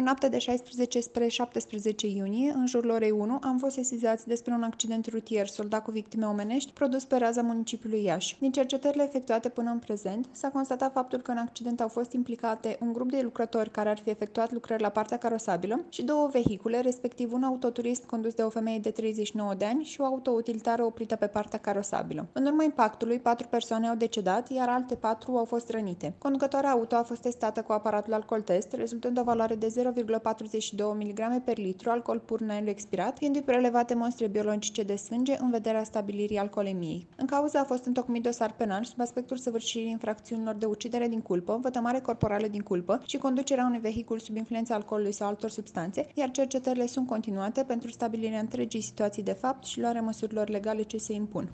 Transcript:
În noaptea de 16 spre 17 iunie, în jurul orei 1, am fost sesizați despre un accident rutier soldat cu victime omenești produs pe raza municipiului Iași. Din cercetările efectuate până în prezent, s-a constatat faptul că în accident au fost implicate un grup de lucrători care ar fi efectuat lucrări la partea carosabilă și două vehicule, respectiv un autoturism condus de o femeie de 39 de ani și o autoutilitară oprită pe partea carosabilă. În urma impactului, 4 persoane au decedat, iar alte 4 au fost rănite. Conducătoarea auto a fost testată cu aparatul alcool test, rezultând o valoare de 0,42 mg per litru alcool pur neexpirat, fiindu-i prelevate mostre biologice de sânge în vederea stabilirii alcoolemiei. În cauză a fost întocmit dosar penal sub aspectul săvârșirii infracțiunilor de ucidere din culpă, vătămare corporală din culpă și conducerea unui vehicul sub influența alcoolului sau altor substanțe, iar cercetările sunt continuate pentru stabilirea întregii situații de fapt și luarea măsurilor legale ce se impun.